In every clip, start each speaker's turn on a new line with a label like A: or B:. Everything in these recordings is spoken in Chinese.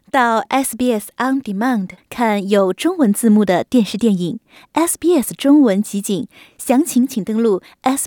A: 到 SBS On Demand 看有中文字幕的电视电影 SBS 中文集锦，详情请登录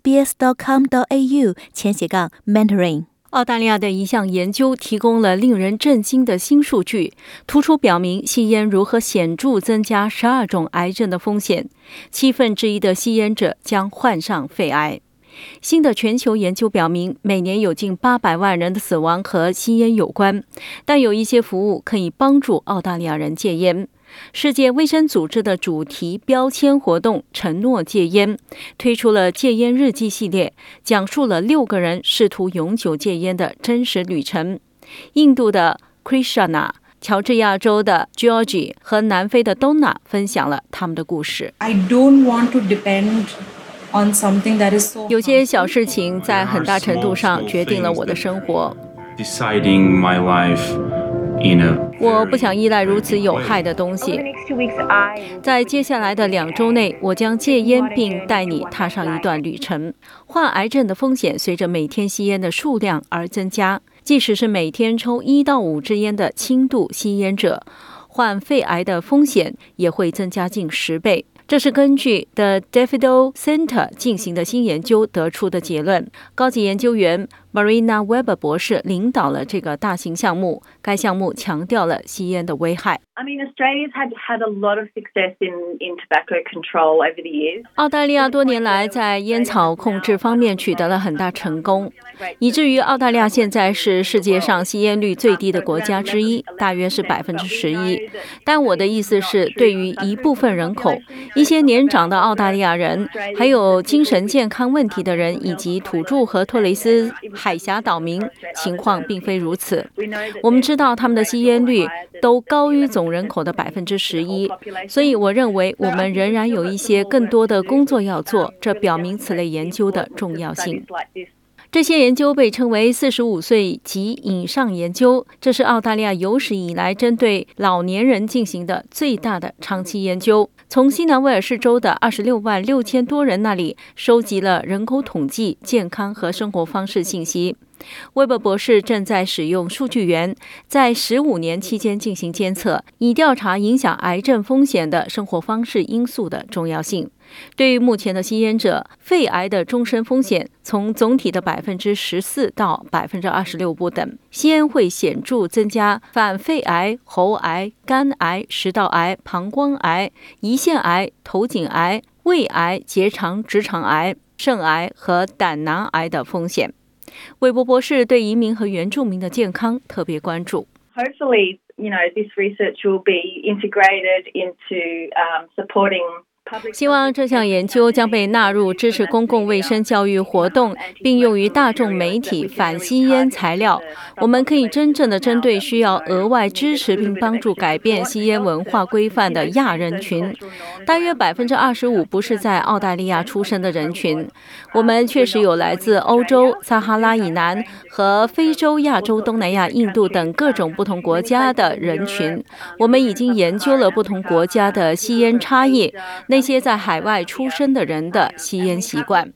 A: sbs.com.au/mentoring。澳大利亚的一项研究提供了令人震惊的新数据，突出表明吸烟如何显著增加12种癌症的风险，1/7的吸烟者将患上肺癌。新的全球研究表明，每年有近800万人的死亡和吸烟有关，但有一些服务可以帮助澳大利亚人戒烟。世界卫生组织的主题标签活动承诺戒烟，推出了戒烟日记系列，讲述了6个人试图永久戒烟的真实旅程。印度的 Krishna、 乔治亚州的 Georgie 和南非的 Donna 分享了他们的故事。
B: I don't want to depend on something that is so
A: 有些小事情在很大程度上决定了我的生活。
C: deciding my life in a
A: 我不想依赖如此有害的东西。在接下来的2周内，我将戒烟并带你踏上一段旅程。患癌症的风险随着每天吸烟的数量而增加，即使是每天抽1到5支烟的轻度吸烟者，患肺癌的风险也会增加近10倍。这是根据 The Daffodil Center 进行的新研究得出的结论。高级研究员 Marina Weber 博士领导了这个大型项目，该项目强调了吸烟的危害。
D: Australia's had a lot of success in tobacco control over the years.
A: 澳大利亚多年来在烟草控制方面取得了很大成功，以至于澳大利亚现在是世界上吸烟率最低的国家之一，大约是11%。但我的意思是，对于一部分人口，一些年长的澳大利亚人，还有精神健康问题的人，以及土著和托雷斯海峡岛民，情况并非如此。我们知道他们的吸烟率都高于总人口的11%，所以我认为我们仍然有一些更多的工作要做，这表明此类研究的重要性。这些研究被称为45岁及以上研究，这是澳大利亚有史以来针对老年人进行的最大的长期研究。从西南威尔士州的26万6千多人那里收集了人口统计、健康和生活方式信息。威伯博士正在使用数据源，在15年期间进行监测，以调查影响癌症风险的生活方式因素的重要性。对于目前的吸烟者，肺癌的终身风险从总体的14%到26%不等。吸烟会显著增加犯肺癌、喉癌、肝癌、食道癌、膀胱癌、胰腺癌、头颈癌、胃癌、结肠直肠癌、肾癌和胆囊癌的风险。韦伯博士对移民和原住民的健康特别关注。
D: Hopefully, this research will be integrated into supporting
A: 希望这项研究将被纳入支持公共卫生教育活动，并用于大众媒体反吸烟材料。我们可以真正的针对需要额外支持并帮助改变吸烟文化规范的亚人群，大约25%不是在澳大利亚出生的人群。我们确实有来自欧洲、撒哈拉以南和非洲、亚洲、东南亚、印度等各种不同国家的人群。我们已经研究了不同国家的吸烟差异，那些在海外出生的人的吸烟习惯。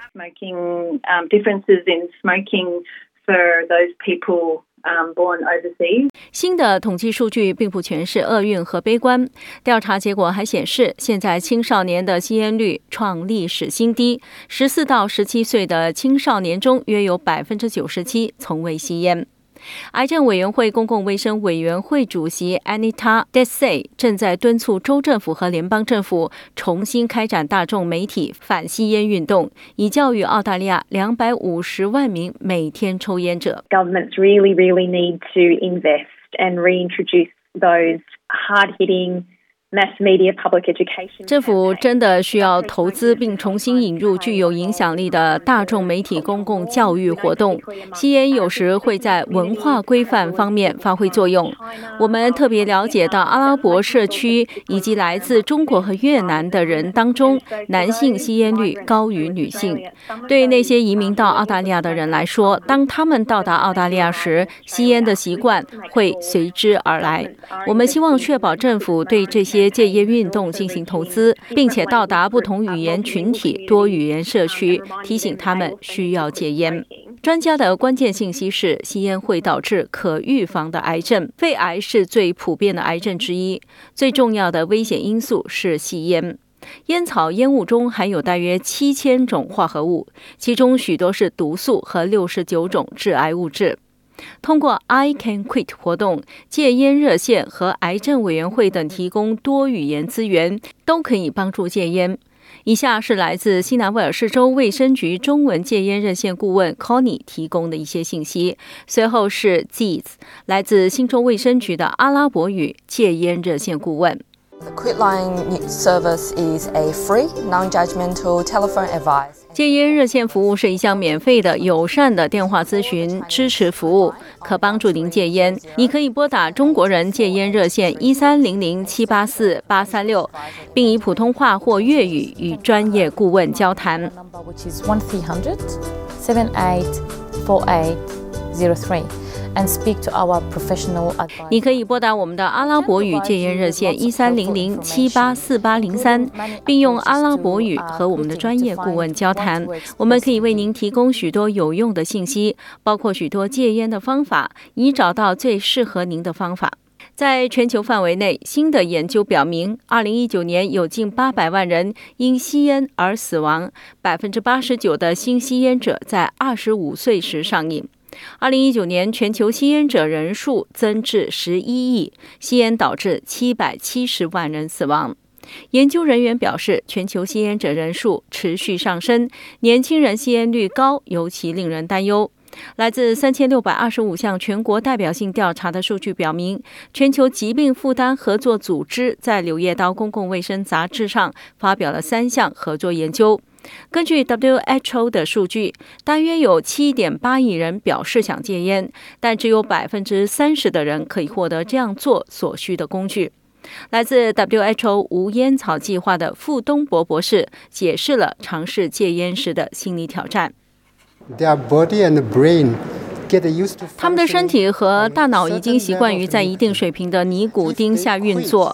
A: 新的统计数据并不全是厄运和悲观，调查结果还显示，现在青少年的吸烟率创历史新低，14到17岁的青少年中约有97%从未吸烟。癌症委员会公共卫生委员会主席 Anita Desai 正在敦促州政府和联邦政府重新开展大众媒体反吸烟运动，以教育澳大利亚250万名每天抽烟者。
D: Governments really need to invest and reintroduce those hard-hitting mass media public education.
A: 政府真的需要投资并重新引入具有影响力的大众媒体公共教育活动。吸烟有时会在文化规范方面发挥作用。我们特别了解到阿拉伯社区以及来自中国和越南的人当中，男性吸烟率高于女性。对那些移民到澳大利亚的人来说，当他们到达澳大利亚时，吸烟的习惯会随之而来。我们希望确保政府对这些戒烟运动进行投资，并且到达不同语言群体、多语言社区，提醒他们需要戒烟。 专家的关键信息是，吸烟会导致可预防的癌症，肺癌是最普遍的癌症之一。最重要的危险因素是吸烟。烟草烟雾中含有大约7000种化合物，其中许多是毒素和69种致癌物质。通过 I Can Quit 活动、戒烟热线和癌症委员会等提供多语言资源，都可以帮助戒烟。以下是来自西南威尔士州卫生局中文戒烟热线顾问 Connie 提供的一些信息，随后是 Ziz 来自新州卫生局的阿拉伯语戒烟热线顾问。
E: The Quitline service is a free, non-judgmental telephone advice.
A: 戒烟热线服务是一项免费的、友善的电话咨询支持服务，可帮助您戒烟。你可以拨打中国人戒烟热线1300-784-836，并以普通话或粤语与专业顾问交谈。
E: Which is 1300-784803.And speak to our professional advisor.
A: 你可以拨打我们的阿拉伯语戒烟热线1300-784803，并用阿拉伯语和我们的专业顾问交谈。我们可以为您提供许多有用的信息，包括许多戒烟的方法，以找到最适合您的方法。在全球范围内，新的研究表明，2019年有近800万人因吸烟而死亡，89%的新吸烟者在25岁时上瘾。2019年全球吸烟者人数增至11亿，吸烟导致770万人死亡。研究人员表示，全球吸烟者人数持续上升，年轻人吸烟率高，尤其令人担忧。来自3625项全国代表性调查的数据表明，全球疾病负担合作组织在《柳叶刀公共卫生杂志》上发表了3项合作研究。根据 WHO 的数据，大约有 7.8 亿人表示想戒烟，但只有 30% 的人可以获得这样做所需的工具。来自 WHO 无烟草计划的傅东博博士解释了尝试戒烟时的心理挑战。他们的身体和大脑已经习惯于在一定水平的尼古丁下运作。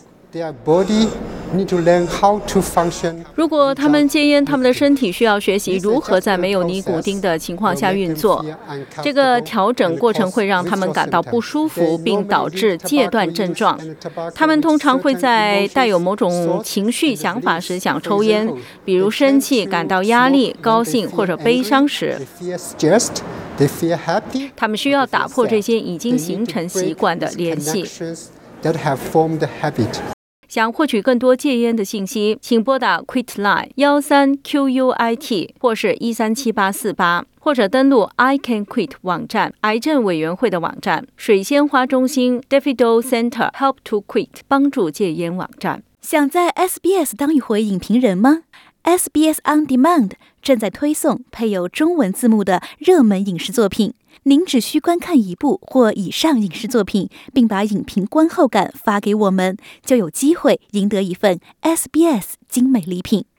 A: 如果他们戒烟，他们的身体需要学习如何在没有尼古丁的情况下运作。这个调整过程会让他们感到不舒服，并导致戒断症状。他们通常会在带有某种情绪想法时想抽烟，比如生气、感到压力、高兴或者悲伤时。他们需要打破这些已经形成习惯的联系。想获取更多戒烟的信息，请拨打 Quitline 13QUIT 或是137848，或者登录 I Can Quit 网站、癌症委员会的网站、水仙花中心 Daffodil Center Help to Quit 帮助戒烟网站。
F: 想在 SBS 当一回影评人吗？ SBS On Demand 正在推送配有中文字幕的热门影视作品。您只需观看一部或以上影视作品，并把影评观后感发给我们，就有机会赢得一份 SBS 精美礼品。